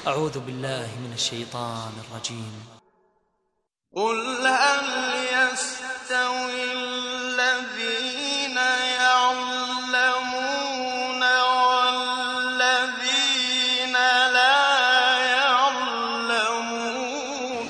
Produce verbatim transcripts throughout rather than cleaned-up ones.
أعوذ بالله من الشيطان الرجيم. قل هل يستوي الذين يعلمون والذين لا يعلمون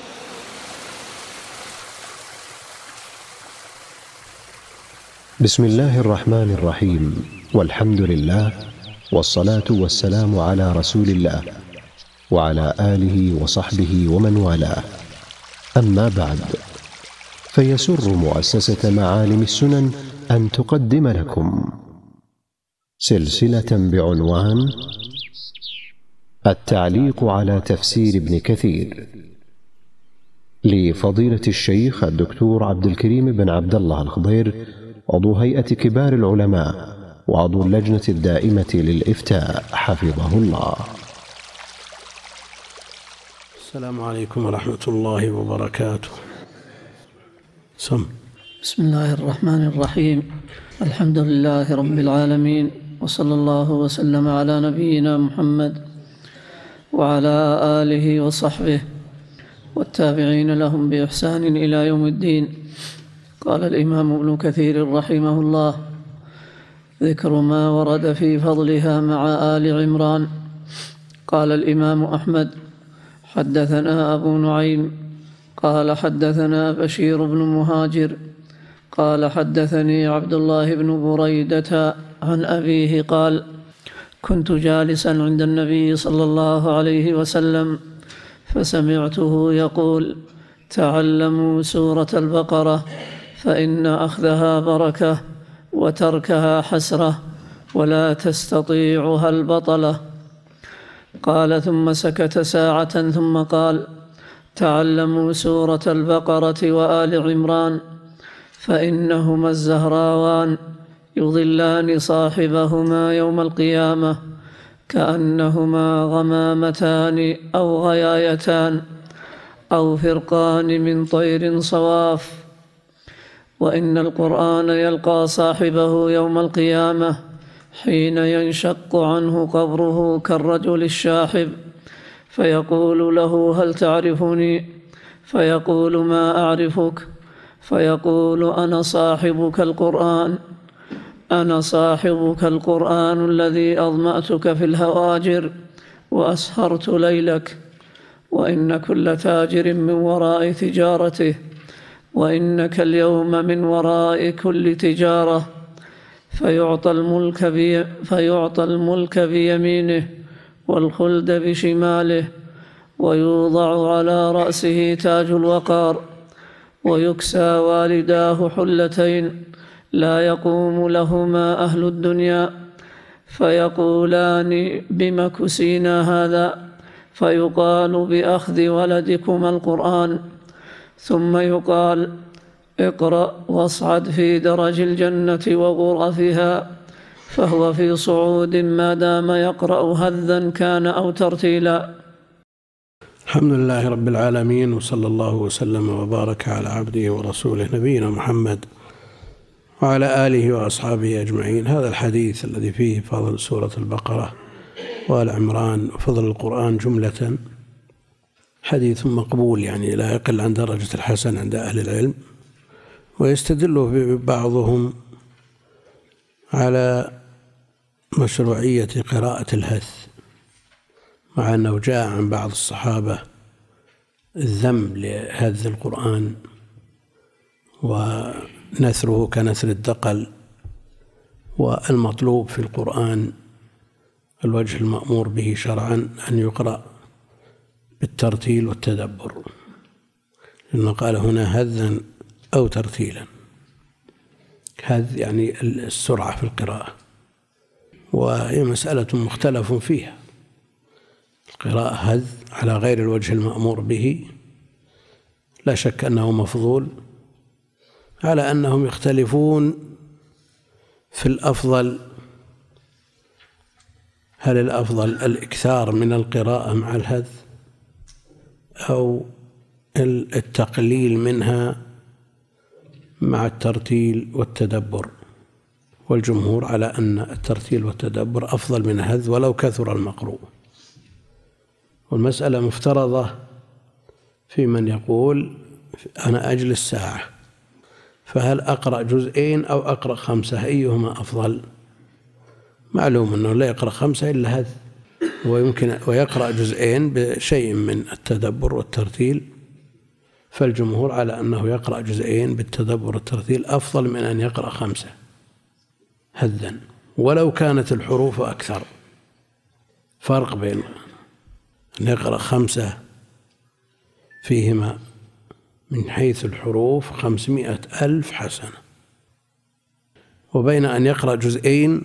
بسم الله الرحمن الرحيم، والحمد لله، والصلاة والسلام على رسول الله وعلى آله وصحبه ومن والاه. أما بعد، فيسر مؤسسة معالم السنن أن تقدم لكم سلسلة بعنوان التعليق على تفسير ابن كثير لفضيلة الشيخ الدكتور عبد الكريم بن عبد الله الخضير، عضو هيئة كبار العلماء وعضو اللجنة الدائمة للإفتاء، حفظه الله. السلام عليكم ورحمة الله وبركاته. سم. بسم الله الرحمن الرحيم. الحمد لله رب العالمين، وصلى الله وسلم على نبينا محمد وعلى آله وصحبه والتابعين لهم بإحسان إلى يوم الدين. قال الإمام ابن كثير رحمه الله: ذكر ما ورد في فضلها مع آل عمران. قال الإمام أحمد: حدثنا أبو نعيم قال حدثنا بشير بن مهاجر قال حدثني عبد الله بن بريدة عن أبيه قال: كنت جالسا عند النبي صلى الله عليه وسلم فسمعته يقول: تعلموا سورة البقرة فإن أخذها بركة وتركها حسرة ولا تستطيعها البطلة. قال ثم سكت ساعة ثم قال: تعلموا سورة البقرة وآل عمران فإنهما الزهراوان يظلان صاحبهما يوم القيامة كأنهما غمامتان أو غيايتان أو فرقان من طير صواف. وإن القرآن يلقى صاحبه يوم القيامة حين ينشق عنه قبره كالرجل الشاحب، فيقول له: هل تعرفني؟ فيقول: ما أعرفك. فيقول: أنا صاحبك القرآن أنا صاحبك القرآن الذي أظمأتك في الهواجر وأسهرت ليلك. وإن كل تاجر من وراء تجارته، وإنك اليوم من وراء كل تجارة. فيعطى الملك, بي فيعطى الملك بيمينه والخلد بشماله، ويوضع على رأسه تاج الوقار، ويكسى والداه حلتين لا يقوم لهما أهل الدنيا، فيقولان: بم كسينا هذا؟ فيقال: بأخذ ولدكما القرآن. ثم يقال: اقرأ واصعد في درج الجنة وغرفها، فهو في صعود ما دام يقرأ هذا كان أو ترتيلا. الحمد لله رب العالمين، وصلى الله وسلم وبارك على عبده ورسوله نبينا محمد وعلى آله وأصحابه أجمعين. هذا الحديث الذي فيه فضل سورة البقرة وآل عمران وفضل القرآن جملة حديث مقبول، يعني لا يقل عن درجة الحسن عند أهل العلم، ويستدل بعضهم على مشروعية قراءة الهث، مع أنه جاء عن بعض الصحابة الذم لهذ القرآن ونثره كنثر الدقل. والمطلوب في القرآن الوجه المأمور به شرعا أن يقرأ بالترتيل والتدبر، لأنه قال هنا هذا أو ترتيلا. هذا يعني السرعة في القراءة، وهي مسألة مختلف فيها. القراءة هذ على غير الوجه المأمور به لا شك أنه مفضول، على أنهم يختلفون في الأفضل. هل الأفضل الإكثار من القراءة مع الهذ أو التقليل منها مع الترتيل والتدبر؟ والجمهور على أن الترتيل والتدبر أفضل من الهذ ولو كثر المقروء. والمسألة مفترضة في من يقول أنا أجلس ساعة، فهل أقرأ جزئين أو أقرأ خمسة؟ أيهما أفضل؟ معلوم أنه لا يقرأ خمسة إلا هذا، ويمكن ويقرأ جزئين بشيء من التدبر والترتيل، فالجمهور على أنه يقرأ جزئين بالتدبر والترتيل أفضل من أن يقرأ خمسة هذا، ولو كانت الحروف أكثر. فرق بين أن يقرأ خمسة فيهما من حيث الحروف خمسمائة ألف حسنة، وبين أن يقرأ جزئين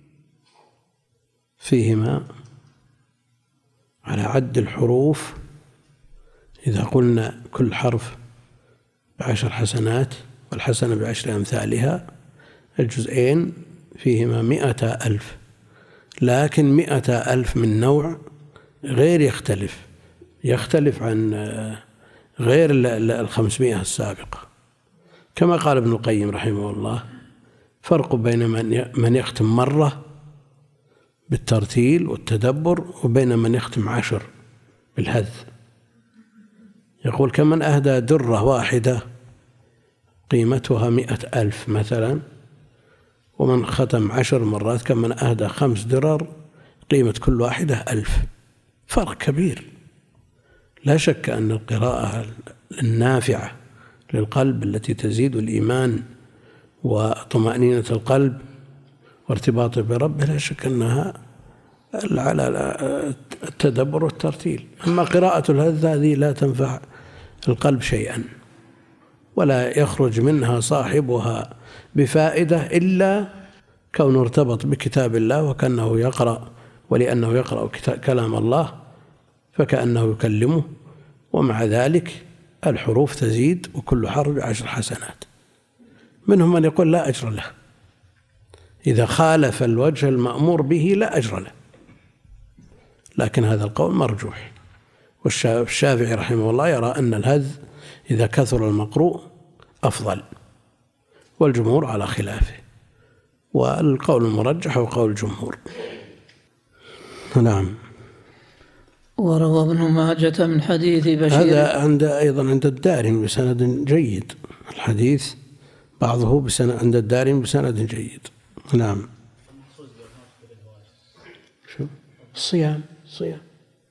فيهما على عد الحروف، إذا قلنا كل حرف بعشر حسنات والحسنة بعشر أمثالها، الجزئين فيهما مئة ألف، لكن مئة ألف من نوع غير يختلف يختلف عن غير الخمسمائة السابقة. كما قال ابن القيم رحمه الله: فرق بين من يختم مرة بالترتيل والتدبر وبين من يختم عشر بالهذ. يقول: كمن أهدى درة واحدة قيمتها مئة ألف مثلا، ومن ختم عشر مرات كمن أهدى خمس درر قيمة كل واحدة ألف. فرق كبير. لا شك أن القراءة النافعة للقلب التي تزيد الإيمان وطمأنينة القلب وارتباطه بربه، لا شك أنها على التدبر والترتيل. أما قراءة الهذ هذه لا تنفع القلب شيئا، ولا يخرج منها صاحبها بفائدة إلا كونه ارتبط بكتاب الله وكأنه يقرأ، ولأنه يقرأ كلام الله فكأنه يكلمه، ومع ذلك الحروف تزيد وكل حرف بعشر حسنات. منهم من يقول لا أجر له، إذا خالف الوجه المأمور به لا أجر له، لكن هذا القول مرجوح. والشافعي رحمه الله يرى أن الهذ إذا كثر المقروء أفضل، والجمهور على خلافه، والقول المرجح هو قول الجمهور. نعم. وروى ابن ماجة من حديث بشير، هذا عند أيضا عند الدارمي بسند جيد، الحديث بعضه بسند عند الدارمي بسند جيد. نعم. شو الصيام؟ الصيام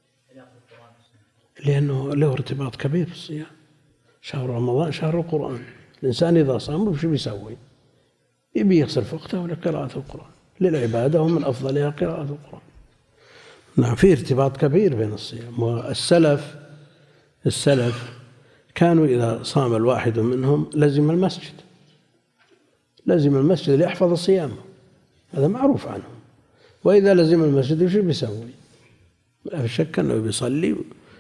لأنه له ارتباط كبير في الصيام. شهر رمضان شهر القرآن، الإنسان إذا صام وش بيسوي؟ يبي يصرف وقته لقراءة القرآن، للعبادة ومن أفضلها قراءة القرآن. نعم، في ارتباط كبير بين الصيام. والسلف السلف كانوا إذا صام الواحد منهم لزم المسجد، لزم المسجد ليحفظ صيامه، هذا معروف عنهم. وإذا لزم المسجد وش بيسوي؟ لا شك أنه بيصلي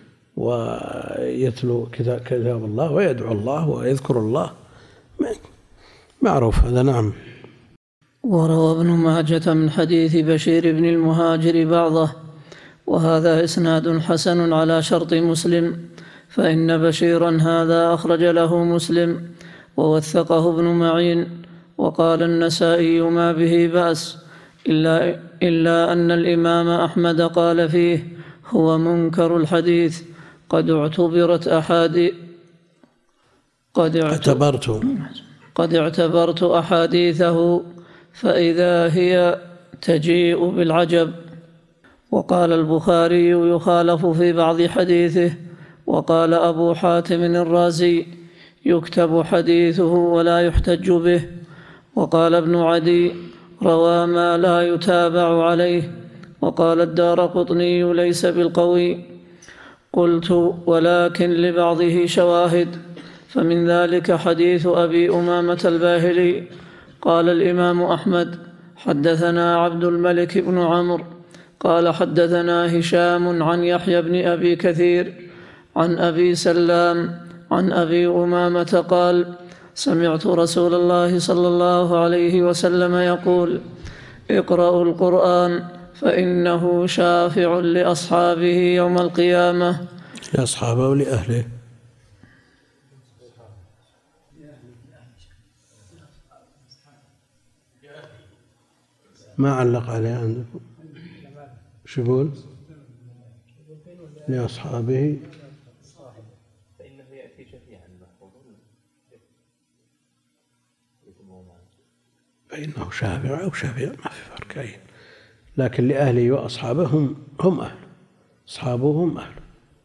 ويتلو كتاب الله ويدعو الله ويذكر الله، معروف هذا. نعم. وروى ابن ماجة من حديث بشير بن المهاجر بعضه، وهذا إسناد حسن على شرط مسلم، فإن بشيرا هذا أخرج له مسلم ووثقه ابن معين. وقال النسائي ما به بأس، إلا, إلا أن الإمام أحمد قال فيه هو منكر الحديث، قد اعتبرت أحاديث قد اعتبرت قد اعتبرت أحاديثه فإذا هي تجيء بالعجب. وقال البخاري يخالف في بعض حديثه. وقال أبو حاتم الرازي يكتب حديثه ولا يحتج به. وقال ابن عدي روى ما لا يتابع عليه. وقال الدارقطني ليس بالقوي. قلت ولكن لبعضه شواهد، فمن ذلك حديث أبي أمامة الباهلي. قال الإمام أحمد حدثنا عبد الملك بن عمرو قال حدثنا هشام عن يحيى بن أبي كثير عن أبي سلام عن أبي أمامة قال سمعت رسول الله صلى الله عليه وسلم يقول اقرأوا القرآن فإنه شافع لأصحابه يوم القيامة. لأصحابه ولأهله. ما علق عليه عندكم؟ شو يقول؟ لأصحابه فإنه يأتي شفيعا محفوظا فإنه شافع أو شفيع ما في فرق أي، لكن لأهله وأصحابه هم هم أهله، أصحابه هم أهله.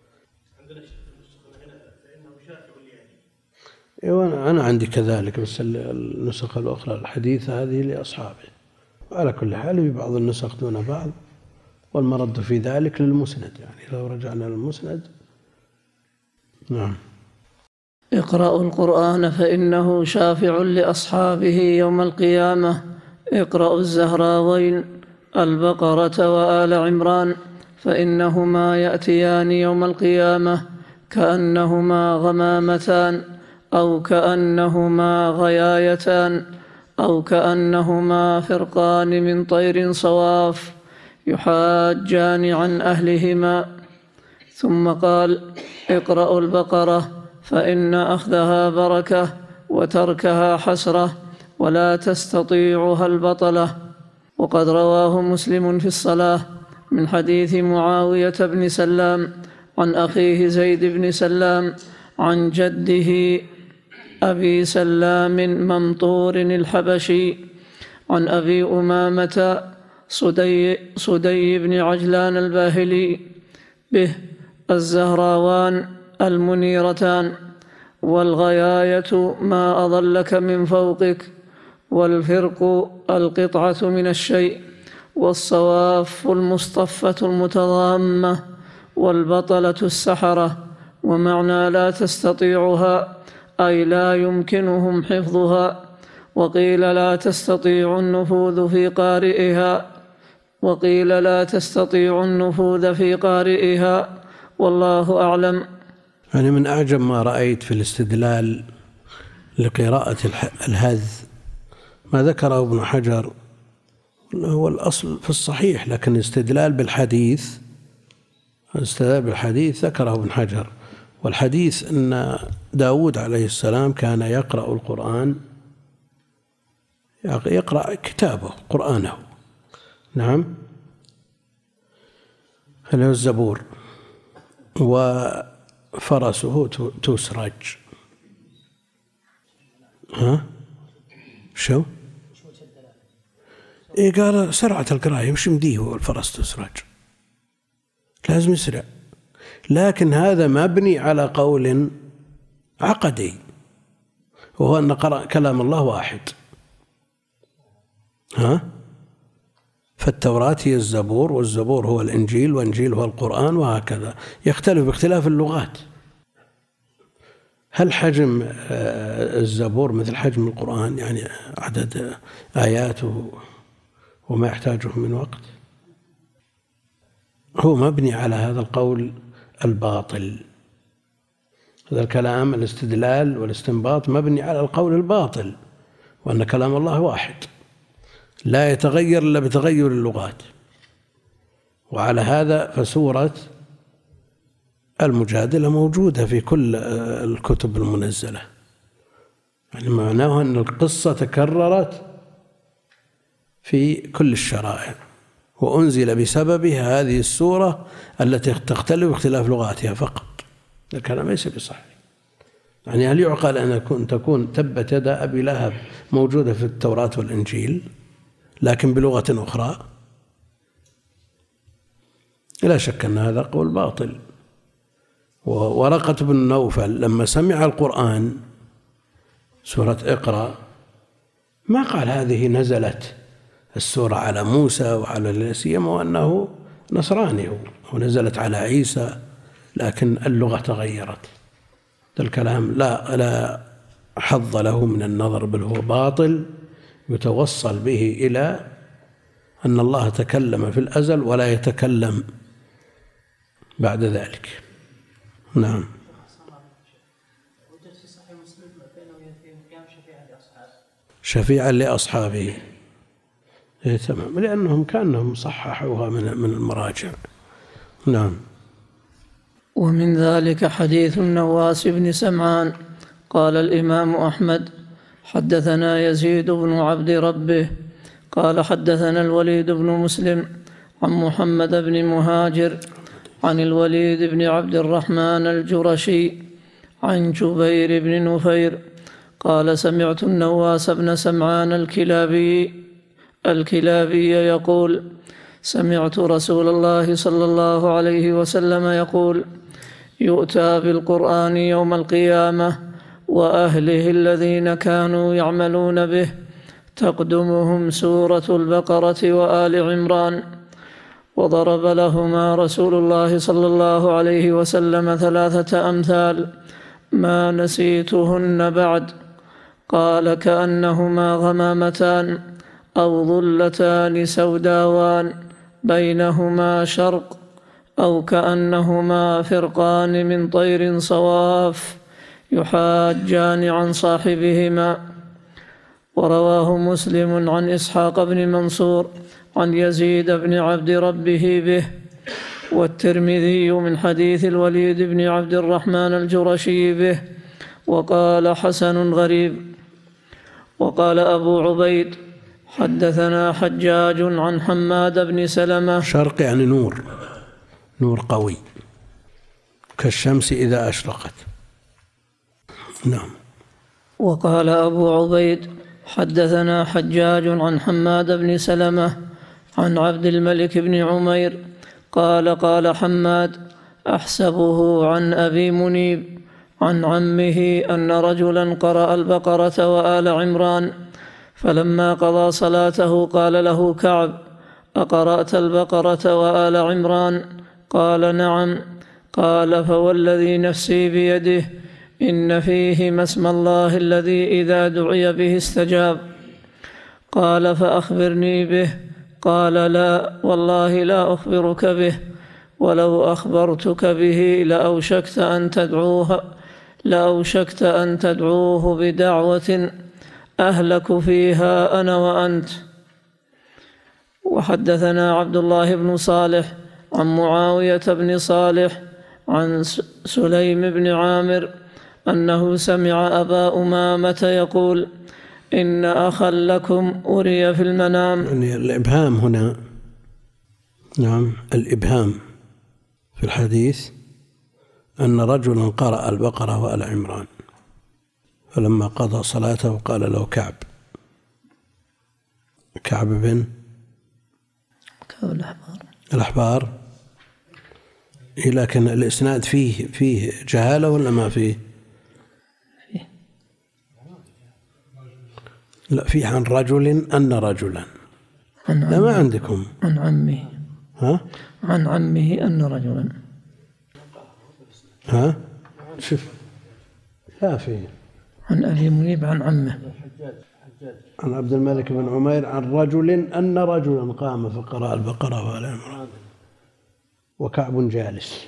أيوة أنا عندي كذلك، بس النسخ الأخرى الحديثة هذه لأصحابه. وعلى كل حال في بعض النسخ دون بعض، والمرد في ذلك للمسند، يعني لو رجعنا للمسند. نعم. اقرأوا القرآن فإنه شافع لأصحابه يوم القيامة. اقرأوا الزهراوين البقرة وآل عمران فإنهما يأتيان يوم القيامة كأنهما غمامتان أو كأنهما غيايتان أو كأنهما فرقان من طير صواف يحاجان عن أهلهما. ثم قال: اقرأوا البقرة فإن أخذها بركة وتركها حسرة ولا تستطيعها البطلة. وقد رواه مسلم في الصلاة من حديث معاوية بن سلام عن أخيه زيد بن سلام عن جده أبي سلام ممطور الحبشي عن أبي أمامة صدي, صدي بن عجلان الباهلي به: الزهراوان المنيرتان، والغياية ما أضلك من فوقك، والفرق القطعة من الشيء، والصواف المصطفة المتضامة، والبطلة السحرة. ومعنى لا تستطيعها أي لا يمكنهم حفظها. وقيل لا تستطيع النفوذ في قارئها وقيل لا تستطيع النفوذ في قارئها والله أعلم. يعني من أعجب ما رأيت في الاستدلال لقراءة الهذ ما ذكره ابن حجر، هو الأصل في الصحيح، لكن الاستدلال بالحديث الاستدلال بالحديث ذكره ابن حجر. والحديث أن داود عليه السلام كان يقرأ القرآن، يقرأ كتابه قرآنه. نعم، هذا الزبور، وفرسه تسرج. ها شو؟ إيه قال سرعة القراءة، مش مديه والفرس تسرج، لازم يسرع. لكن هذا مبني على قول عقدي، وهو أن كلام الله واحد. ها؟ فالتوراة هي الزبور، والزبور هو الإنجيل، والإنجيل هو القرآن، وهكذا. يختلف باختلاف اللغات. هل حجم الزبور مثل حجم القرآن، يعني عدد آياته وما يحتاجه من وقت؟ هو مبني على هذا القول الباطل. هذا الكلام الاستدلال والاستنباط مبني على القول الباطل، وأن كلام الله واحد لا يتغير إلا بتغير اللغات. وعلى هذا فسورة المجادلة موجودة في كل الكتب المنزلة، يعني معناه أن القصة تكررت في كل الشرائع، وأنزل بسببها هذه السورة التي تختلف باختلاف لغاتها فقط. الكلام ليس بصحيح. يعني هل يعقل أن تكون تبت يدا أبي لهب موجودة في التوراة والإنجيل لكن بلغة أخرى؟ لا شك أن هذا قول باطل. وورقة بن نوفل لما سمع القرآن سورة اقرأ ما قال هذه نزلت السورة على موسى وعلى سيما وأنه نصراني ونزلت على عيسى، لكن اللغة تغيرت. الكلام لا لا حظ له من النظر، بل هو باطل يتوصل به إلى أن الله تكلم في الأزل ولا يتكلم بعد ذلك. نعم. شفيعا لأصحابه. إيه تمام، لأنهم كانهم صححوها من من المراجع. نعم. ومن ذلك حديث النواس بن سمعان قال الإمام أحمد: حدثنا يزيد بن عبد ربه قال حدثنا الوليد بن مسلم عن محمد بن مهاجر عن الوليد بن عبد الرحمن الجرشي عن جبير بن نفير قال سمعت النواس بن سمعان الكلابي الكلابي يقول سمعت رسول الله صلى الله عليه وسلم يقول يؤتى بالقرآن يوم القيامة وأهله الذين كانوا يعملون به تقدمهم سورة البقرة وآل عمران. وضرب لهما رسول الله صلى الله عليه وسلم ثلاثة أمثال ما نسيتهن بعد. قال كأنهما غمامتان أو ظلتان سوداوان بينهما شرق أو كأنهما فرقان من طير صواف يحاجان عن صاحبهما. ورواه مسلم عن إسحاق بن منصور عن يزيد بن عبد ربه به، والترمذي من حديث الوليد بن عبد الرحمن الجرشي به، وقال حسن غريب. وقال أبو عبيد حدثنا حجاج عن حماد بن سلمة. شرق يعني نور، نور قوي كالشمس إذا أشرقت. نعم. وقال أبو عبيد حدثنا حجاج عن حماد بن سلمة عن عبد الملك بن عمير قال قال حماد أحسبه عن أبي منيب عن عمه أن رجلا قرأ البقرة وآل عمران، فلما قضى صلاته قال له كعب أقرأت البقرة وآل عمران؟ قال نعم. قال فوالذي نفسي بيده إن فيهما اسم الله الذي إذا دعي به استجاب. قال فأخبرني به. قال لا والله لا أخبرك به، ولو أخبرتك به لأوشكت أن تدعوه لأوشكت أن تدعوه بدعوة أهلك فيها أنا وأنت. وحدثنا عبد الله بن صالح عن معاوية بن صالح عن سليم بن عامر أنه سمع أبا أمامة يقول إن أخا لكم أري في المنام. يعني الإبهام هنا، نعم الإبهام في الحديث أن رجلا قرأ البقرة وآل عمران، فلما قضى صلاته قال له كعب كعب بن كعب الأحبار الأحبار لكن الإسناد فيه فيه جهالة ولا ما فيه؟ فيه. لا فيه عن رجل أن رجلا. عن لا ما عندكم. عن عمه. ها؟ عن عمه أن رجلا. ها؟ شوف لا فيه. عن أبي منيب عن عمه. عن عبد الملك بن عمير عن رجل أن رجلا قام فقرأ البقرة وآل عمران وكعب جالس.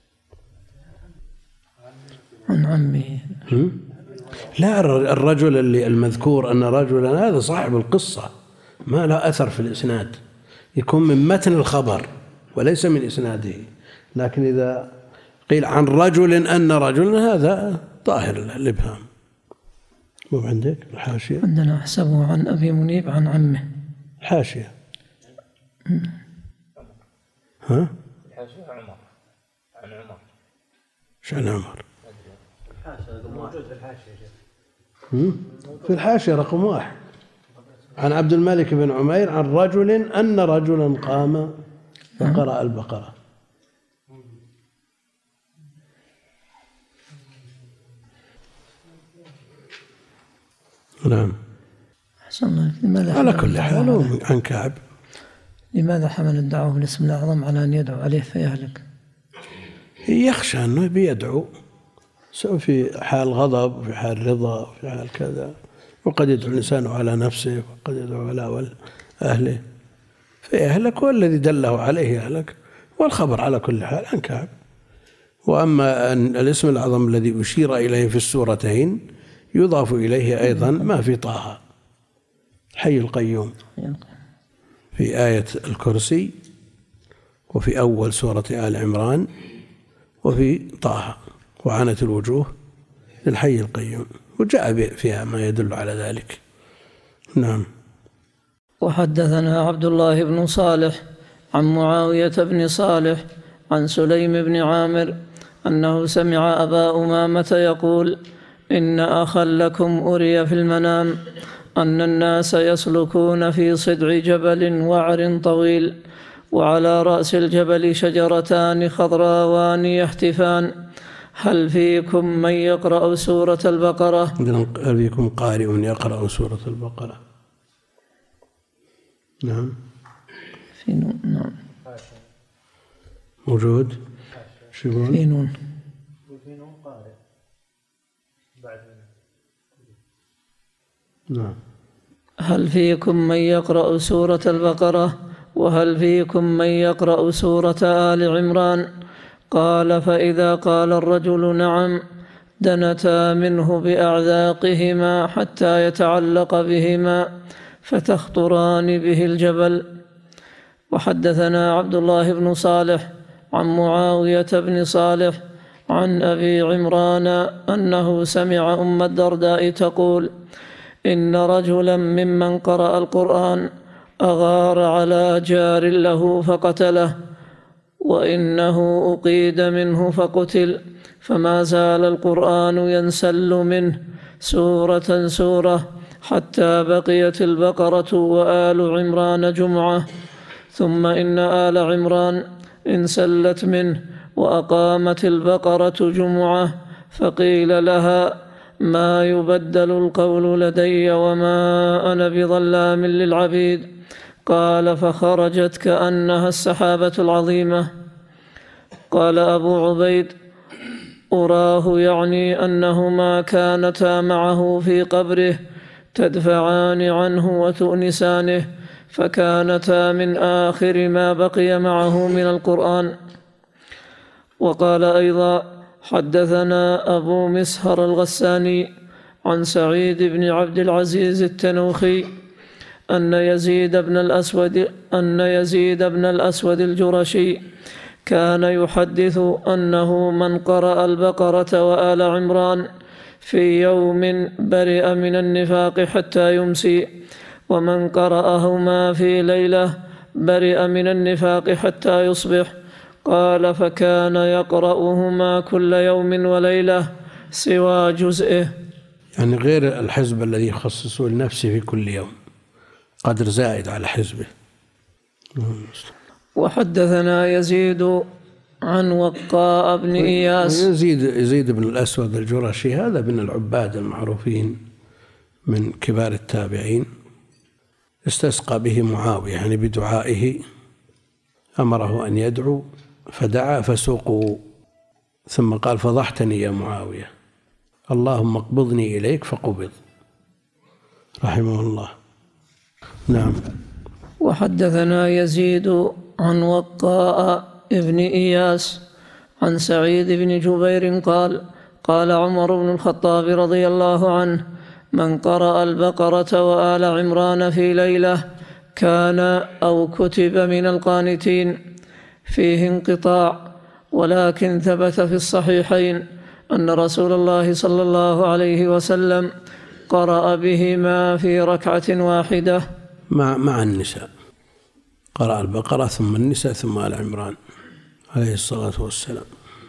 عن عمه. لا الرجل اللي المذكور أن رجلا هذا صاحب القصة، ما له أثر في الإسناد، يكون من متن الخبر وليس من إسناده. لكن إذا قيل عن رجل أن رجلا هذا ظاهر الإبهام. مو عندك الحاشية؟ عندنا أحسبه عن أبي منيب عن عمه. حاشية. ها؟ الحاشية عمر عن عمر. ايش عن عمر؟ الحاشية موجود في الحاشية. في الحاشية رقم واحد عن عبد الملك بن عمير عن رجل أن رجلا قام فقرأ البقرة. نعم. أحسن الله. لماذا على كل حال عن كعب. لماذا حمل الدعوة بالاسم الأعظم على أن يدعو عليه فيهلك؟ يخشى أنه بيدعو سواء في حال غضب وفي حال رضا وفي حال كذا، وقد يدعو الإنسان على نفسه وقد يدعو على أهله فيهلك، والذي دله عليه يهلك. والخبر على كل حال عن كعب. وأما أن الاسم الأعظم الذي أشير إليه في السورتين يضاف إليه أيضا ما في طه، حي القيوم في آية الكرسي، وفي أول سورة آل عمران، وفي طه وعنت الوجوه للحي القيوم، وجاء فيها ما يدل على ذلك. نعم. وحدثنا عبد الله بن صالح عن معاوية بن صالح عن سليم بن عامر أنه سمع أبا أمامة يقول: إن أخا لكم أري في المنام أن الناس يسلكون في صدع جبل وعر طويل، وعلى رأس الجبل شجرتان خضراوان يحتفان، هل فيكم من يقرأ سورة البقرة؟ هل فيكم قارئ يقرأ سورة البقرة؟ نعم. في نون. نعم. موجود. شو يقول؟ في نون. في نون قارئ بعد. نعم. هل فيكم من يقرأ سورة البقرة؟ وهل فيكم من يقرأ سورة آل عمران؟ قال: فإذا قال الرجل نعم دنتا منه بأعذاقهما حتى يتعلق بهما فتخطران به الجبل. وحدثنا عبد الله بن صالح عن معاوية بن صالح عن أبي عمران أنه سمع أم الدرداء تقول: إن رجلا ممن قرأ القرآن أغار على جار له فقتله، وإنه أقيد منه فقتل، فما زال القرآن ينسل منه سورة سورة حتى بقيت البقرة وآل عمران جمعة، ثم إن آل عمران انسلت منه وأقامت البقرة جمعة، فقيل لها: ما يبدل القول لدي وما أنا بظلام للعبيد. قال: فخرجت كأنها السحابة العظيمة. قال أبو عبيد: أراه يعني أنهما كانتا معه في قبره تدفعان عنه وتؤنسانه، فكانتا من آخر ما بقي معه من القرآن. وقال أيضا: حدثنا أبو مسهر الغساني عن سعيد بن عبد العزيز التنوخي أن يزيد بن الأسود أن يزيد بن الأسود الجرشي كان يحدث أنه من قرأ البقرة وآل عمران في يوم برئ من النفاق حتى يمسي، ومن قرأهما في ليلة برئ من النفاق حتى يصبح. قال: فكان يقرأهما كل يوم وليلة سوى جزئه، يعني غير الحزب الذي يخصصه لنفسه في كل يوم، قدر زائد على حزبه. وحدثنا يزيد عن وقاء بن إياس. يزيد يزيد بن الأسود الجرشي هذا من العباد المعروفين من كبار التابعين، استسقى به معاوية يعني بدعائه، أمره أن يدعو فدعا فسوقوا، ثم قال: فضحتني يا معاوية، اللهم اقبضني إليك، فقبض رحمه الله. نعم. وحدثنا يزيد عن وقاء ابن إياس عن سعيد بن جبير قال: قال عمر بن الخطاب رضي الله عنه: من قرأ البقرة وآل عمران في ليلة كان أو كتب من القانتين. فيه انقطاع، ولكن ثبت في الصحيحين أن رسول الله صلى الله عليه وسلم قرأ بهما في ركعة واحدة مع مع النساء، قرأ البقرة ثم النساء ثم آل عمران عليه الصلاة والسلام.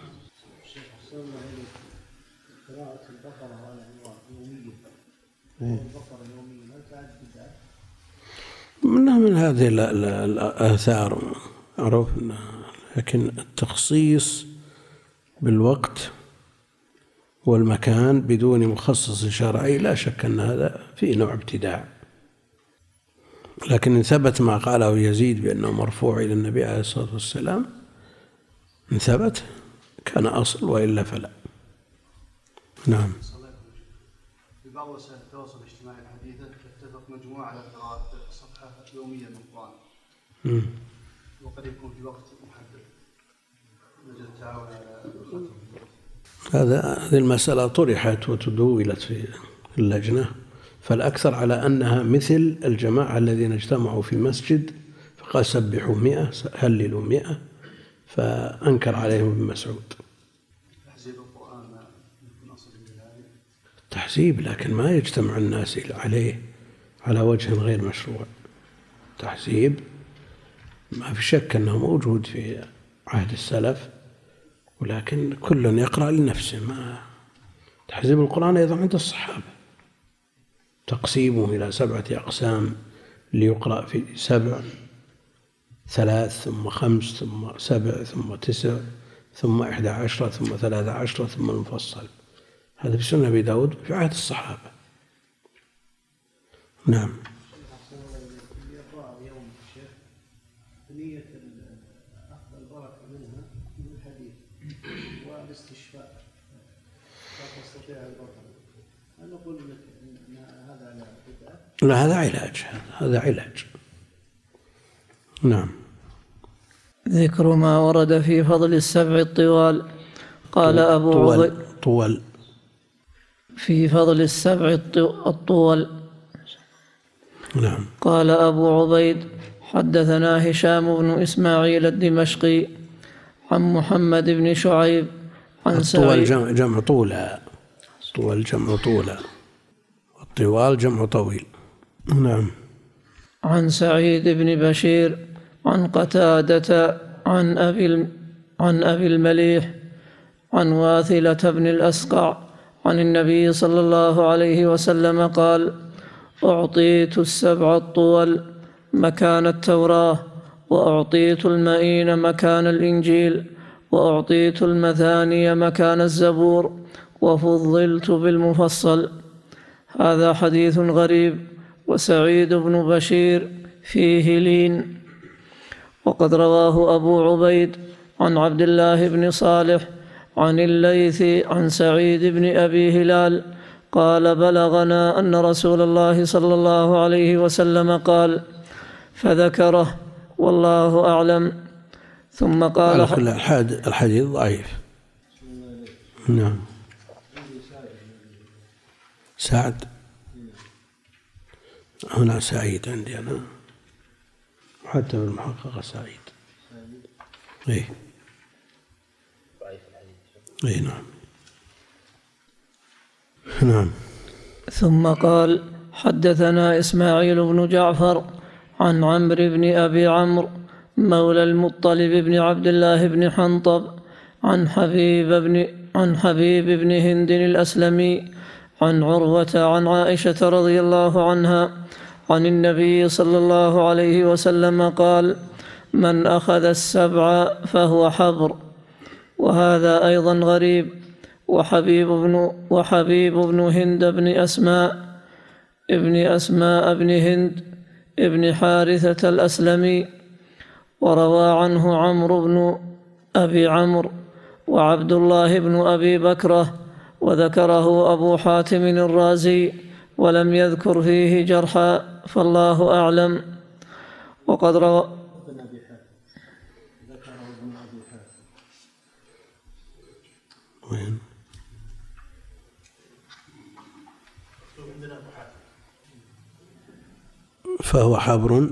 منها من هذه الآثار معروف، لكن التخصيص بالوقت والمكان بدون مخصص شرعي لا شك أن هذا فيه نوع ابتداع، لكن إن ثبت ما قاله يزيد بأنه مرفوع إلى النبي عليه الصلاة والسلام، إن ثبت كان أصل، وإلا فلا. نعم. في بعض وسائل التواصل الاجتماعي الحديثة تتفق مجموعة على قراءة صفحة يومية من القرآن، وقد يكون في وقت محدد، نجد التعاون على هذا هذه المسألة طرحت وتدولت في اللجنة، فالأكثر على أنها مثل الجماعة الذين اجتمعوا في مسجد فقال سبحوا مئة هللوا مئة، فأنكر عليهم ابن مسعود. تحزيب القرآن يكون أصل لذلك، تحزيب، لكن ما يجتمع الناس عليه على وجه غير مشروع. تحزيب ما في شك أنه موجود في عهد السلف، ولكن كل يقرأ لنفسه. ما تحزيب القرآن أيضا عند الصحابة، تقسيمه إلى سبعة أقسام ليقرأ في سبع، ثلاث ثم خمس ثم سبع ثم تسع ثم إحدى عشرة ثم ثلاثة عشرة ثم المفصل. هذا في سنة أبي داود في عهد الصحابة. نعم. نية أخذ البركة منها من الحديث والاستشفاء لا تستطيع البطن، هل نقول أن هذا علاج؟ لا، هذا علاج، هذا علاج. نعم. ذكر ما ورد في فضل السبع الطوال. قال أبو عبيد طول في فضل السبع الطول. نعم. قال أبو عبيد حدثنا هشام بن إسماعيل الدمشقي عن محمد بن شعيب عن سعيد. الطول جمع طولة، طول جمع طولة، والطوال جمع طويل. نعم. عن سعيد بن بشير عن قتادة عن أبي عن أبي المليح عن واثلة بن الأسقع عن النبي صلى الله عليه وسلم قال: أعطيت السبع الطول مكان التوراة، وأعطيت المئين مكان الإنجيل، وأعطيت المثاني مكان الزبور، وفضلت بالمفصل. هذا حديث غريب، وسعيد بن بشير فيه لين. وقد رواه أبو عبيد عن عبد الله بن صالح عن الليث عن سعيد بن أبي هلال قال: بلغنا أن رسول الله صلى الله عليه وسلم قال، فذكره والله أعلم. ثم قال: الحديث ضعيف. نعم. سعد هنا سعيد عندي أنا، حتى بالمحققة سعيد. إيه إيه نعم. نعم. ثم قال: حدثنا إسماعيل بن جعفر عن عمرو بن أبي عمرو مولى المطلب بن عبد الله بن حنطب عن حبيب بن عن حبيب بن هند الأسلمي عن عروة عن عائشة رضي الله عنها عن النبي صلى الله عليه وسلم قال: من أخذ السبع فهو حبر. وهذا أيضا غريب. وحبيب بن وحبيب بن هند بن أسماء ابن أسماء بن هند ابن حارثة الأسلمي، وروى عنه عمرو بن أبي عمرو وعبد الله بن أبي بكرة، وذكره أبو حاتم الرازي ولم يذكر فيه جرحا، فالله أعلم. وقد روى وين؟ فهو حبر.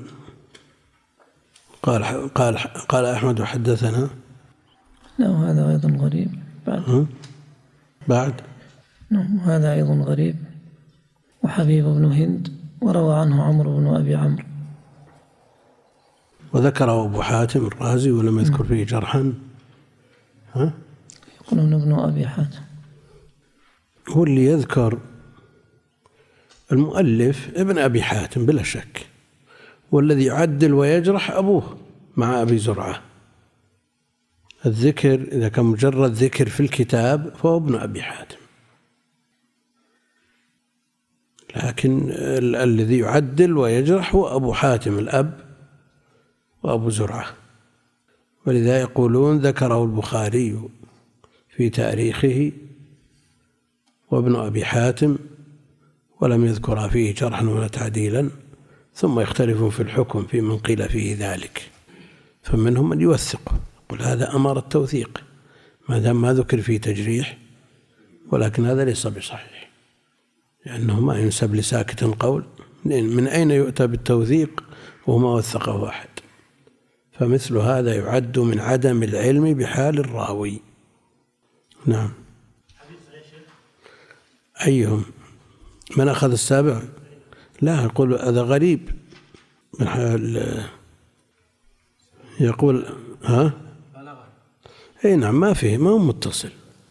قال قال قال أحمد حدثنا. لا، هذا أيضا غريب. بعد بعد نعم، هذا أيضا غريب. وحبيب بن هند وروى عنه عمرو بن أبي عمرو، وذكره أبو حاتم الرازي ولم يذكر فيه جرحا. ها؟ يقولون ابن أبي حاتم. هو اللي يذكر المؤلف ابن أبي حاتم بلا شك، والذي يعدل ويجرح أبوه مع أبي زرعة. الذكر إذا كان مجرد ذكر في الكتاب فهو ابن أبي حاتم، لكن الذي يعدل ويجرح هو أبو حاتم الأب وأبو زرعة. ولذا يقولون ذكره البخاري في تاريخه وابن أبي حاتم ولم يذكر فيه جرحا ولا تعديلا، ثم يختلفون في الحكم في من قيل فيه ذلك، فمنهم من يوثقه يقول هذا أمر التوثيق ما دام ما ذكر فيه تجريح، ولكن هذا ليس بصحيح، لأنه ما ينسب لساكت قول. من أين يؤتى بالتوثيق وما وثقه أحد؟ فمثل هذا يعد من عدم العلم بحال الراوي. نعم. أيهم؟ من أخذ السابع؟ لا، يقول هذا غريب من حال، يقول ها اي نعم، ما فيه، ما هو متصل.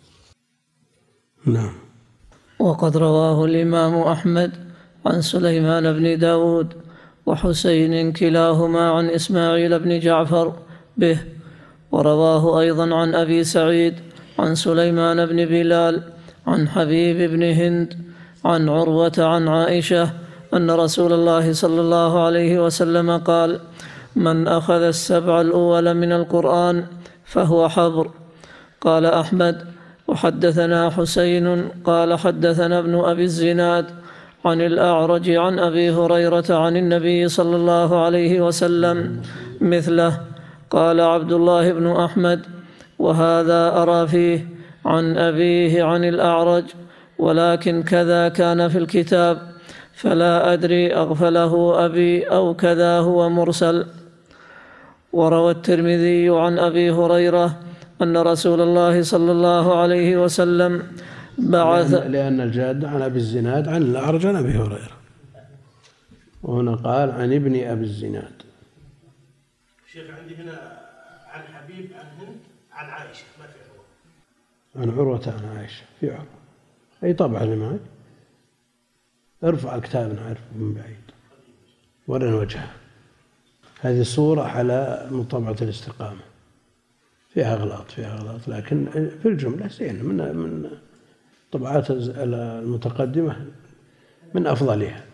نعم. وقد رواه الإمام أحمد عن سليمان بن داود وحسين كلاهما عن إسماعيل بن جعفر به. ورواه أيضا عن أبي سعيد عن سليمان بن بلال عن حبيب بن هند عن عروة عن عائشة أن رسول الله صلى الله عليه وسلم قال: من أخذ السبع الأول من القرآن فهو حبر. قال أحمد: وحدثنا حسين قال حدثنا ابن أبي الزناد عن الأعرج عن أبي هريرة عن النبي صلى الله عليه وسلم مثله. قال عبد الله بن أحمد: وهذا أرى فيه عن أبيه عن الأعرج، ولكن كذا كان في الكتاب، فلا أدري أغفله أبي أو كذا هو مرسل. وروى الترمذي عن أبي هريرة أن رسول الله صلى الله عليه وسلم بعث، لأن, لأن الجاد عن أبي الزناد عن الأعرج عن أبي هريرة، وهنا قال عن ابن أبي الزناد. شيخ عندي هنا عن حبيب عن هند عن عائشة، ما في عروة. عن عروة عن عائشة، في عروة. أي طبعا اللي معي، ارفع الكتاب نعرف من بعيد ورنا وجهه. هذه صورة على مطبعة الاستقامة، فيها أغلاط فيها أغلاط لكن في الجملة زين، من من طبعات المتقدمة من أفضلها،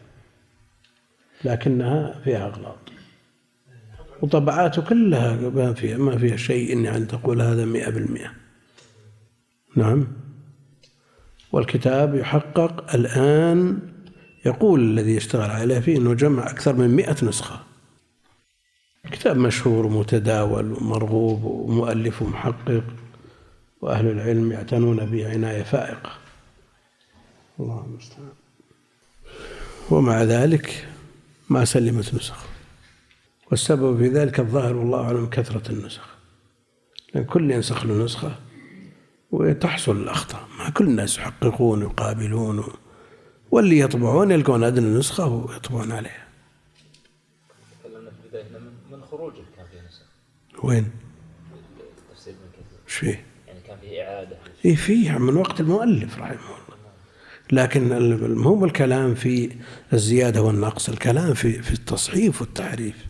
لكنها فيها أغلاط. وطبعاته كلها ما فيها ما فيها شيء يعني تقول هذا مئة بالمئة. نعم. والكتاب يحقق الآن، يقول الذي يشتغل عليه فيه أنه جمع أكثر من مئة نسخة. كتاب مشهور ومتداول ومرغوب ومؤلف ومحقق، وأهل العلم يعتنون به عناية فائقة. الله المستعان. ومع ذلك ما سلمت نسخ، والسبب في ذلك الظاهر والله أعلم كثرة النسخ، لأن كل ينسخ له نسخة وتحصل الأخطاء. ما كل الناس يحققون ويقابلون، واللي يطبعون يلقون أدنى نسخة ويطبعون عليها. تكلمنا في البداية من خروجه كان فيه نسخ. وين؟ تفسير من كثير. ايش فيه؟ يعني كان فيه إعادة. إيه فيه من وقت المؤلف رحمه الله، لكن مو الكلام في الزيادة والنقص، الكلام في في التصحيف والتحريف.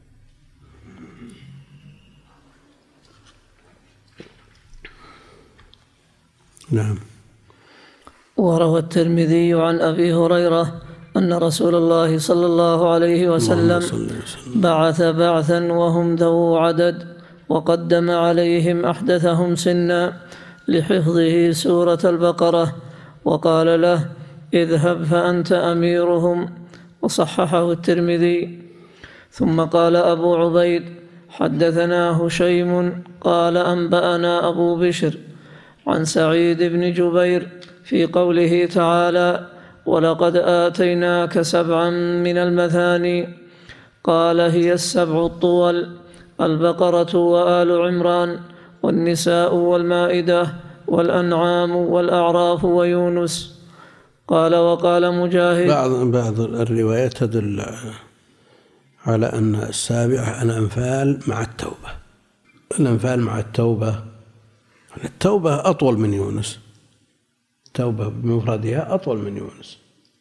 نعم. وروى الترمذي عن أبي هريرة أن رسول الله صلى الله عليه وسلم بعث بعثا وهم ذو عدد، وقدم عليهم أحدثهم سنا لحفظه سورة البقرة، وقال له: اذهب فأنت أميرهم. وصححه الترمذي. ثم قال أبو عبيد: حدثنا هشيم قال أنبأنا أبو بشر عن سعيد بن جبير في قوله تعالى: ولقد آتيناك سبعا من المثاني. قال: هي السبع الطول: البقرة وآل عمران والنساء والمائدة والأنعام والأعراف ويونس. قال: وقال مجاهد: بعض بعض الروايات تدل على أن السابعة الأنفال مع التوبة. الأنفال مع التوبة، التوبة أطول من يونس، التوبة بمفردها أطول من يونس،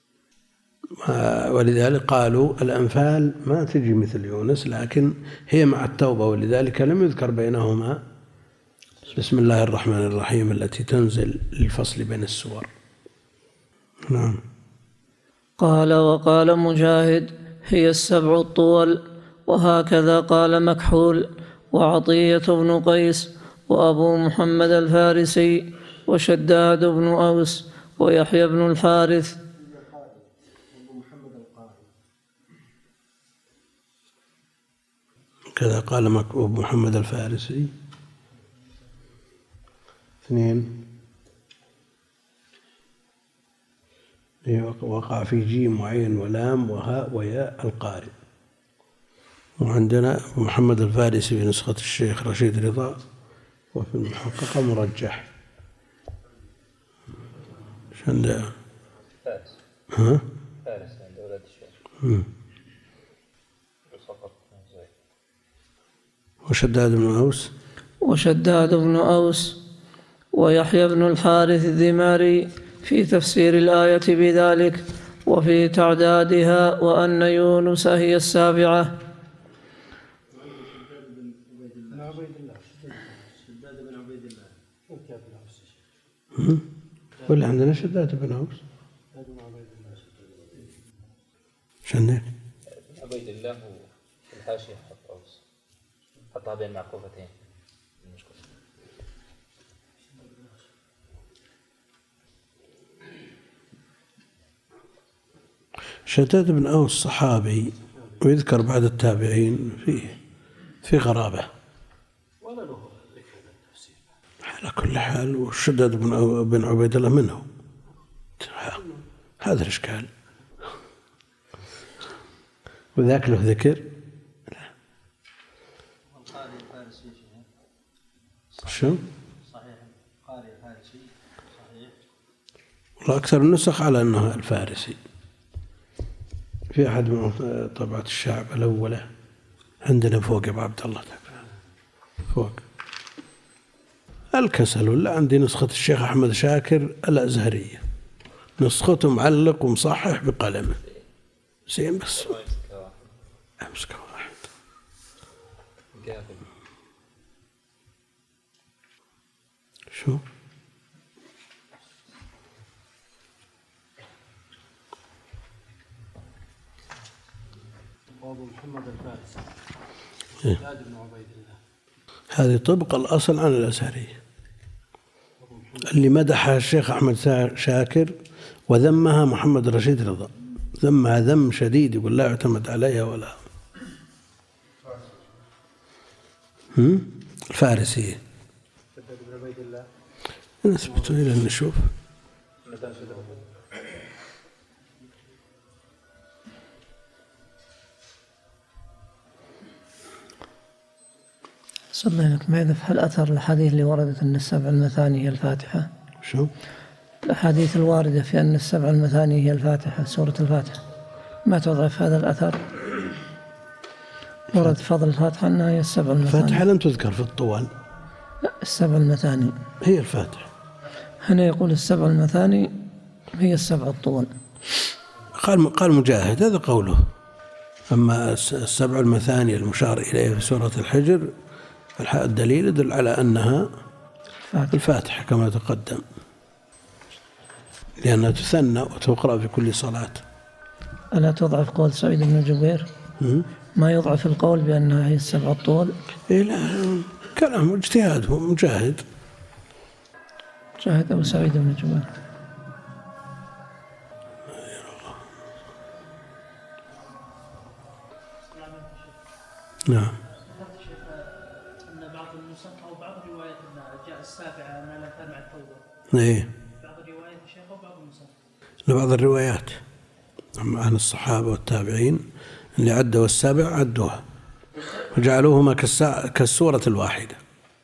ولذلك قالوا الأنفال ما تجي مثل يونس، لكن هي مع التوبة، ولذلك لم يذكر بينهما بسم الله الرحمن الرحيم التي تنزل للفصل بين السور. نعم. قال: وقال مجاهد: هي السبع الطول. وهكذا قال مكحول وعطية بن قيس وأبو محمد الفارسي وشداد بن أوس ويحيى بن الحارث. كذا قال أبو محمد الفارسي. اثنين وقع في جيم وعين ولام وهاء وياء القارئ. وعندنا محمد الفارسي في نسخة الشيخ رشيد رضا، وفي المحققة مرجح. ايش عنده؟ فارس. ها؟ فارس عند أولاد الشيخ. امم وشداد بن أوس. وشداد بن أوس ويحيى بن الحارث الذماري في تفسير الآية بذلك وفي تعدادها وأن يونس هي السابعة. ولا عندنا شداد بن أوس شنو؟ عبيد الله في الحاشية حط أوس حطها بين معقوفتين. شداد بن أوس صحابي ويذكر بعد التابعين فيه في غرابة على كل حال. وشداد بن بن عبيد الله منه، هذا الإشكال. وذاك له ذكر شو؟ صحيح قارئ فارسي صحيح. والله أكثر النسخ على أنه الفارسي. في أحد من طبعة الشعب الأولى عندنا فوق أبو عبد الله فوق الكسل. ولا عندي نسخة الشيخ أحمد شاكر الأزهرية، نسخته معلق ومصحح بقلمه زين بس أمسكه واحد. شو؟ أبو محمد الفارسي إيه؟ شداد بن عبيد الله. هذه طبق الأصل عن الأزهرية اللي مدحها الشيخ أحمد شاكر وذمها محمد رشيد رضا، ذمها ذم شديد يقول لا يعتمد عليها ولا. هم؟ الفارسية شداد بن عبيد الله نثبته إلى نشوف. صلي لك ما يذف هل أثر الحديث اللي وردت أن السبع المثاني هي الفاتحة؟ شو؟ الأحاديث الواردة في أن السبع المثاني هي الفاتحة سورة الفاتحة ما تضعف هذا الأثر؟ ورد فضل الفاتحة أنها هي السبع المثاني. الفاتحة لم تذكر في الطوال. لا السبع المثاني هي الفاتحة. هنا يقول السبع المثاني هي السبع الطول. قال قال مجاهد هذا قوله. أما السبع المثاني المشار إليه في سورة الحجر الدليل يدل على أنها الفاتحة كما تقدم، لأنها تثنى وتقرأ في كل صلاة. ألا تضعف قول سعيد بن جبير؟ ما يضعف القول بأنها هي السبع الطول؟ إيه لا كلام اجتهاد هو مجاهد. مجاهد أو سعيد بن جبير. نعم. أو بعض الروايات أن جاء السابعة أنها لا كان مع التوبة. إيه. بعض الروايات يا شيخ وبعض النسخ. لبعض الروايات عن الصحابة والتابعين اللي عدوا السابع عدوها وجعلوهما كالسورة الواحدة.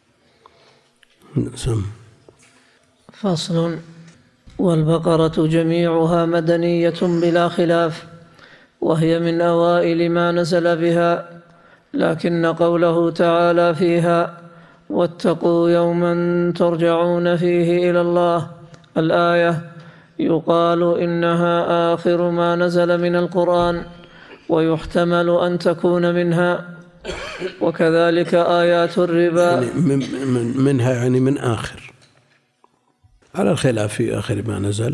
سم. فصل. والبقرة جميعها مدنية بلا خلاف، وهي من أوائل ما نزل بها، لكن قوله تعالى فيها واتقوا يوما ترجعون فيه إلى الله الآية يقال إنها آخر ما نزل من القرآن، ويحتمل أن تكون منها. وكذلك آيات الربا يعني من من منها يعني من آخر على الخلاف في آخر ما نزل.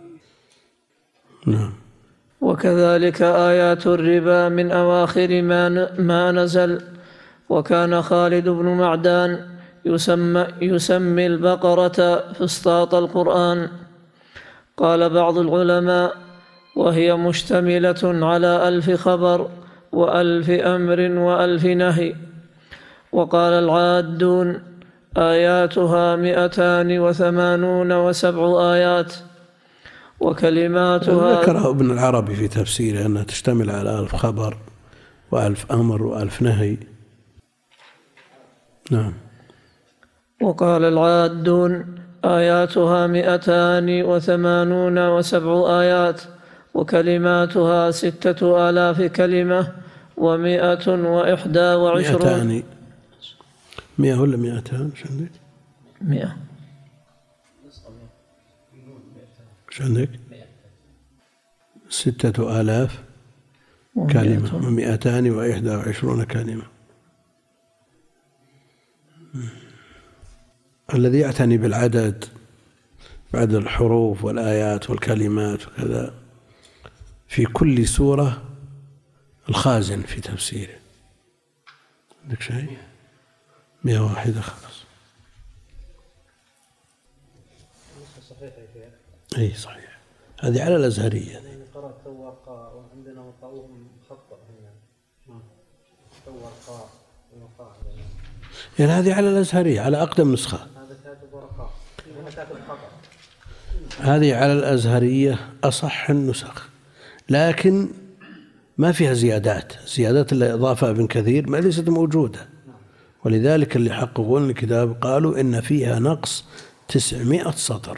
نعم. وكذلك آيات الربا من أواخر ما ما نزل. وكان خالد بن معدان يسمى, يسمي البقرة فسطاط القرآن. قال بعض العلماء وهي مشتملة على ألف خبر وألف أمر وألف نهي. وقال العادون آياتها مئتان وثمانون وسبع آيات وكلماتها. ذكره ابن العربي في تفسيره أنها تشتمل على ألف خبر وألف أمر وألف نهي. نعم. وقال العادون آياتها مئتان وثمانون وسبع آيات وكلماتها ستة آلاف كلمة ومئة وإحدى وعشرون. مئتان مئة ولا مئتان؟ ايش عندك؟ مئة. ايش عندك؟ ستة آلاف كلمة ومئتان وإحدى وعشرون كلمة. الذي يعتني بالعدد بعد الحروف والآيات والكلمات وكذا في كل سورة الخازن في تفسيره. عندك شيء؟ مئة واحدة خلاص. صحيح يا شيخ. أي صحيح. هذه على الأزهرية. قرأت ورقاء وعندنا وقاؤهم خطأ هنا. ورقاء ووقاء. يعني هذه على الأزهرية على أقدم نسخة. هذا كاتب ورقاء. هنا كاتب خطأ. هذه على الأزهرية أصح النسخ، لكن ما فيها زيادات. الزيادات اللي أضافها ابن كثير ما ليست موجودة، ولذلك اللي حققون الكتاب قالوا إن فيها نقص تسعمائة سطر.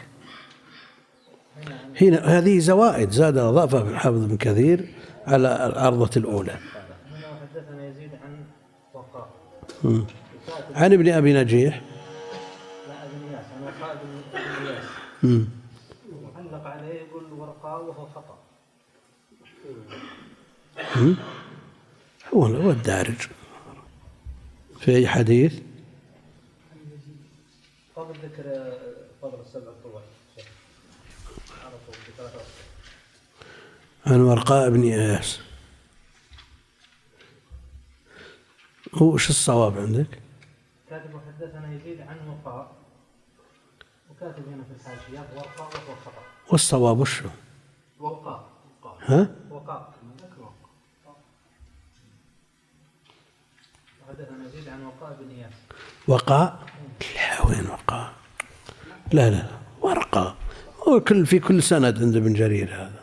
هنا هذه زوائد زاد أضافها الحافظ ابن كثير على العرضة الأولى. هنا حدثنا يزيد عن وقاء. عن ابن أبي نجيح. لا ابن إياس، عن وقاء بن إياس. امم معلق عليه يقول ورقاء وهو خطأ. هو هو الدارج في أي حديث؟ قبل ذكر فضل السبع الطوال. عن ورقاء بن إياس. هو وش الصواب عندك؟ كاتب حدثنا يزيد عن وقاء، وكاتب هنا في الحاشية ورقاء وهو خطأ. والصواب وش هو؟ وقاء. ها؟ وقاء. حدثنا يزيد عن وقاء بن إياس. وقاء؟ لا، وين وقاء؟ لا لا ورقاء. هو كل في كل سند عند ابن جرير هذا.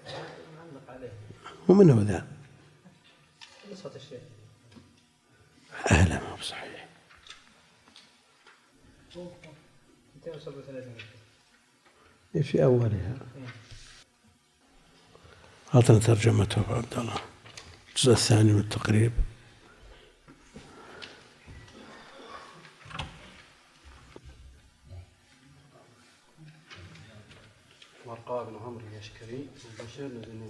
ومن هو ذا؟ نسخة الشيخ. أهلا ما بصحيح. مئتين وسبعة وثلاثين. في أولها. أعطنا ترجمته أبو عبد الله. الجزء الثاني من التقريب. ورقاء بن عمرو اليشكري وبشير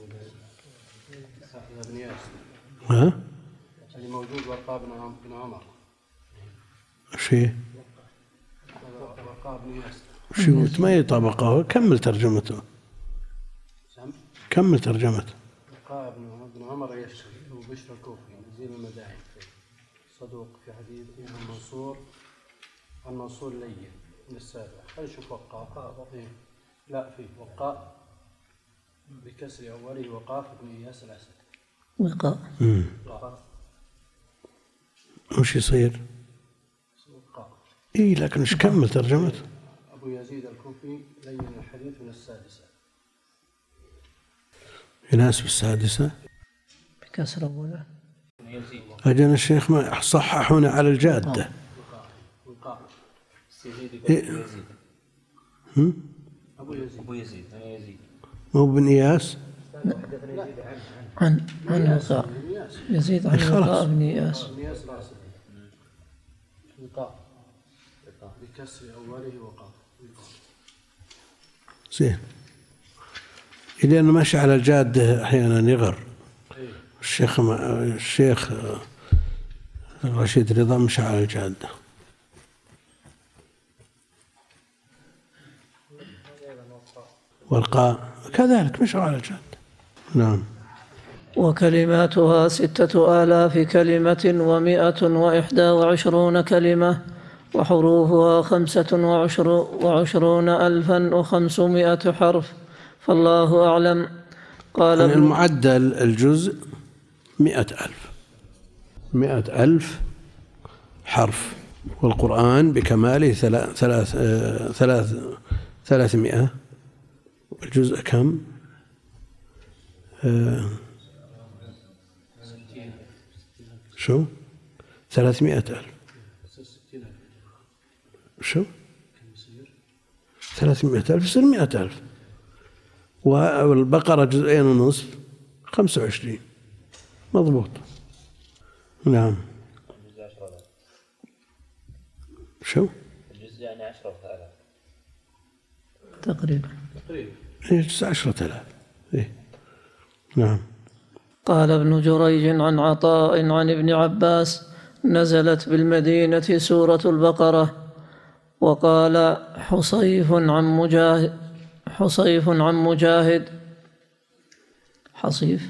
بن إياس. ها؟ اللي موجود ورقاء بن عمر. شيء؟ ورقاء بن إياس. شو ما يطابقه؟ كمل ترجمته. كمل ترجمته. ورقاء بن عمر اليشكري وبشر الكوفي نزيل المداعي صدوق في حديث عن منصور عن منصور لين من السابع. خلينا نشوف وقاء. لا في وقاء بكسر أوله وقاف بن إياس الأسد. وقاء. وقاء. وش يصير؟ وقاء. إيه لكن إيش كمل ترجمته؟ أبو يزيد الكوفي لين الحديث من السادسة. يناسب السادسة. بكسر أوله. أجل الشيخ ما صححونا على الجادة. وقاء. إيه؟ هم؟ أبو يزيد. أبو يزيد. أنا يزيد. مو بن إياس؟ عن عن وقاء. يزيد عن وقاء بن إياس. وقاء. بكسر أوله وقاف. زين. إلى أنه ماشي على الجادة أحيانا يغر. الشيخ الشيخ رشيد رضا مشى على الجادة. ورقاء كذلك مشى على الجادة. نعم. وكلماتها ستة آلاف كلمة ومائة وإحدى وعشرون كلمة، وحروفها خمسة وعشر وعشرون ألفا وخمسمائة حرف، فالله أعلم. قال يعني المعدل الجزء مئة ألف مئة ألف حرف، والقرآن بكماله ثلاث ثلاث ثلاث ثلاثمائة. الجزء كم؟ آه شو؟ ثلاثمائة ألف. شو؟ ثلاثمائة ألف يصير مئة ألف. والبقرة جزئين ونصف خمسة وعشرين. مضبوط. نعم. شو؟ الجزء يعني عشرة آلاف تقريبا. تقريبا. إيه جزء عشرة آلاف. إيه. نعم. قال ابن جريج عن عطاء عن ابن عباس: نزلت بالمدينة سورة البقرة. وقال حصيف عن مجاهد حصيف عن مجاهد حصيف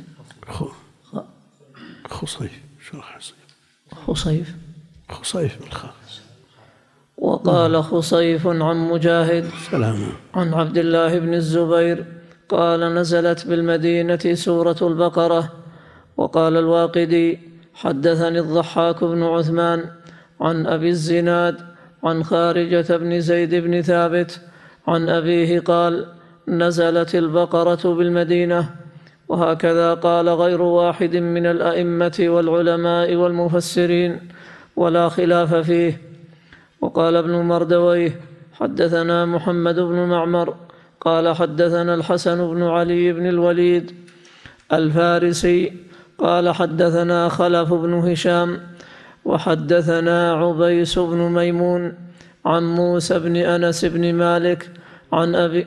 خصيف شو حصيف خصيف خصيف بالخاء. وقال خصيف عن مجاهد سلام عن عبد الله بن الزبير قال نزلت بالمدينة سورة البقرة. وقال الواقدي حدثني الضحاك بن عثمان عن أبي الزناد عن خارجة بن زيد بن ثابت عن أبيه قال نزلت البقرة بالمدينة. وهكذا قال غير واحد من الأئمة والعلماء والمفسرين ولا خلاف فيه. وقال ابن مردويه حدثنا محمد بن معمر قال حدثنا الحسن بن علي بن الوليد الفارسي قال حدثنا خلف بن هشام وحدثنا عبيس بن ميمون عن موسى بن أنس بن مالك عن أبي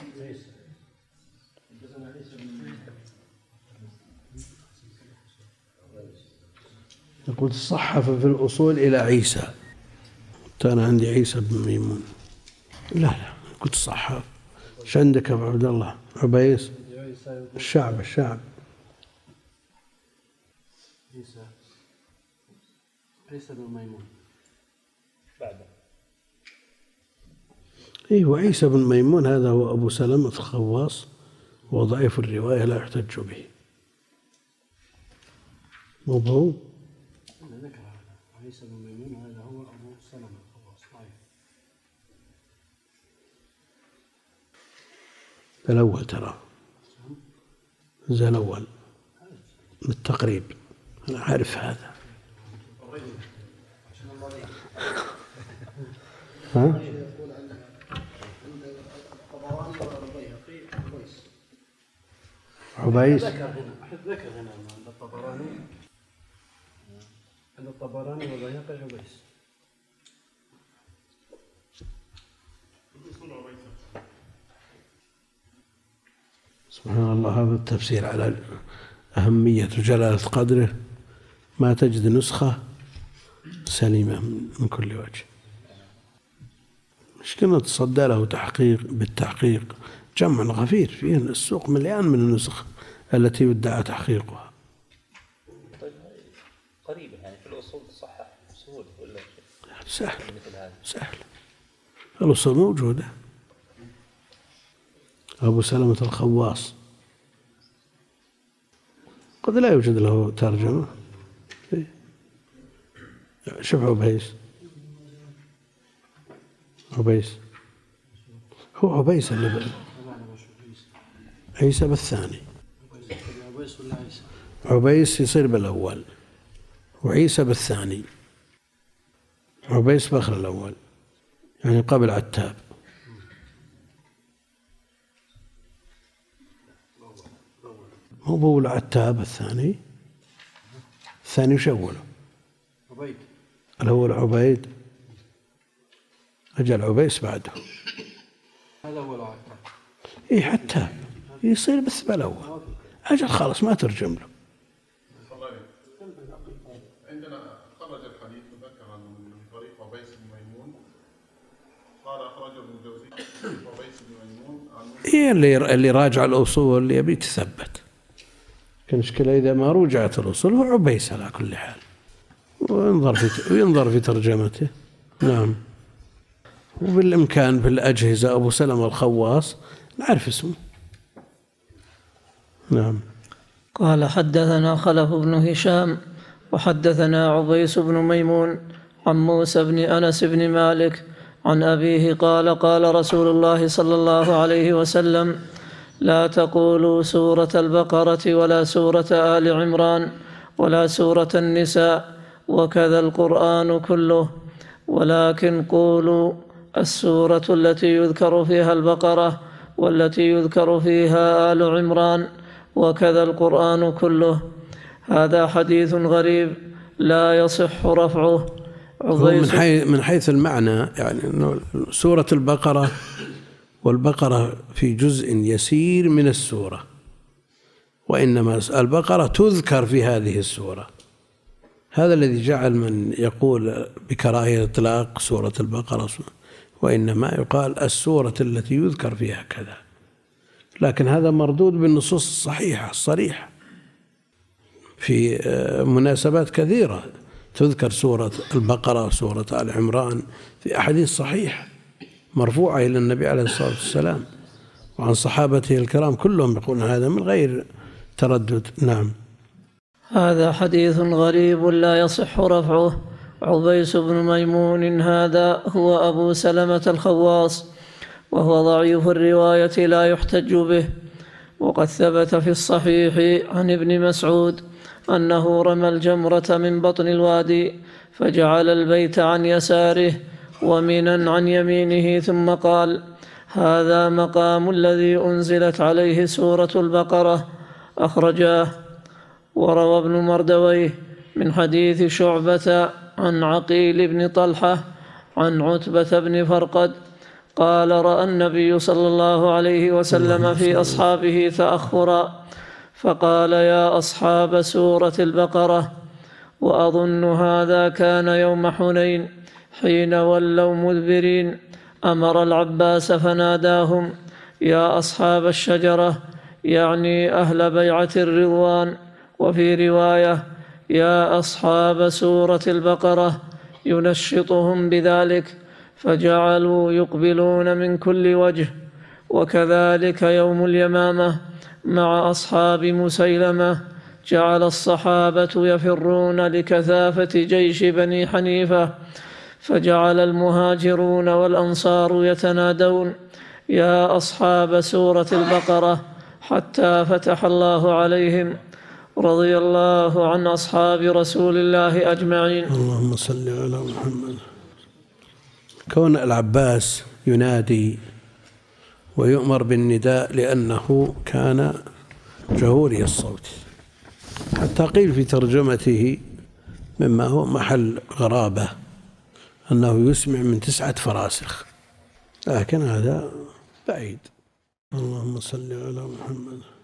يقول صحف في الأصول إلى عيسى. أنا عندي عيسى بن ميمون. لا لا قلت صحف. ايش عندك يا أبو عبد الله؟ عبيس الشعب الشعب عيسى عيسى بن ميمون بعده. ايوه عيسى بن ميمون هذا هو أبو سلمة الخواص وضعيف الرواية لا يحتج به. مو هو؟ ذكر هذا عيسى بن ميمون هذا هو أبو سلمة الخواص ضعيف. الأول ترى زي الأول بالتقريب أنا عارف هذا. ها؟ عبيس ذكر هنا ذكر هنا عند الطبراني عند الطبراني والبيهقي عبيس. سبحان الله هذا التفسير على أهمية وجلالة قدره ما تجد نسخة سليمة من كل وجه. مش كنا تصدى له تحقيق بالتحقيق جمع غفير فيه السوق مليان من النسخ التي يدعى تحقيقها. طيب قريبة يعني في الأصول تصحح بسهولة ولا سهل سهل الأصول موجودة. أبو سلمة الخواص قد لا يوجد له ترجمة. شوف عبيس عبيس هو عبيس اللي عيسى بالثاني. عبيس يصير بالأول وعيسى بالثاني. عبيس بخر الأول يعني قبل عتاب. مو بقول عتاب الثاني الثاني وش أوله؟ عبيد. الأول عبيد أجل عبيس بعده. هذا هو العتاب. إيه عتاب يصير بس بالأول أجل خلاص ما ترجم له. عندنا خرج الحديث وذكر من طريق عبيس بن ميمون قال أخرجه ابن الجوزي عبيس بن ميمون عن إيه اللي اللي راجع الأصول اللي يبي يتثبت. كان مشكلة إذا ما رجعت الأصول هو عبيس على كل حال وينظر في وينظر في ترجمته. نعم. وبالإمكان بالأجهزة أبو سلمة الخواص نعرف اسمه. نعم. قال حدثنا خلف بن هشام وحدثنا عبيس بن ميمون عن موسى بن أنس بن مالك عن أبيه قال قال رسول الله صلى الله عليه وسلم لا تقولوا سورة البقرة ولا سورة آل عمران ولا سورة النساء وكذا القرآن كله ولكن قولوا السورة التي يذكر فيها البقرة والتي يذكر فيها آل عمران وكذا القرآن كله. هذا حديث غريب لا يصح رفعه. هو من حيث من حيث المعنى، يعني إنه سورة البقرة والبقرة في جزء يسير من السورة، وإنما البقرة تذكر في هذه السورة. هذا الذي جعل من يقول بكراهية إطلاق سورة البقرة، وإنما يقال السورة التي يذكر فيها كذا، لكن هذا مردود بالنصوص الصحيحة الصريحة في مناسبات كثيرة. تذكر سورة البقرة وسورة آل عمران في أحاديث صحيحة مرفوعة إلى النبي عليه الصلاة والسلام وعن صحابته الكرام كلهم يقولون هذا من غير تردد. نعم. هذا حديث غريب لا يصح رفعه. عبيس بن ميمون هذا هو أبو سلمة الخواص، وهو ضعيف الرواية لا يحتج به. وقد ثبت في الصحيح عن ابن مسعود أنه رمى الجمرة من بطن الوادي فجعل البيت عن يساره ومنا عن يمينه، ثم قال: هذا مقام الذي أنزلت عليه سورة البقرة. أخرجاه. وروى ابن مردويه من حديث شعبة عن عقيل بن طلحة عن عتبة بن فرقد قال: رأى النبي صلى الله عليه وسلم في أصحابه تأخرا فقال: يا أصحاب سورة البقرة. وأظن هذا كان يوم حنين حين ولوا مدبرين، أمر العباس فناداهم: يا أصحاب الشجرة، يعني أهل بيعة الرضوان. وفي رواية: يا أصحاب سورة البقرة، ينشطهم بذلك، فجعلوا يقبلون من كل وجه. وكذلك يوم اليمامة مع أصحاب مسيلمة، جعل الصحابة يفرون لكثافة جيش بني حنيفة، فجعل المهاجرون والأنصار يتنادون: يا أصحاب سورة البقرة، حتى فتح الله عليهم. رضي الله عن أصحاب رسول الله أجمعين. اللهم صل على محمد. كون العباس ينادي ويؤمر بالنداء لأنه كان جهوري الصوت، حتى قيل في ترجمته مما هو محل غرابة أنه يسمع من تسعة فراسخ، لكن هذا بعيد. اللهم صل على محمد.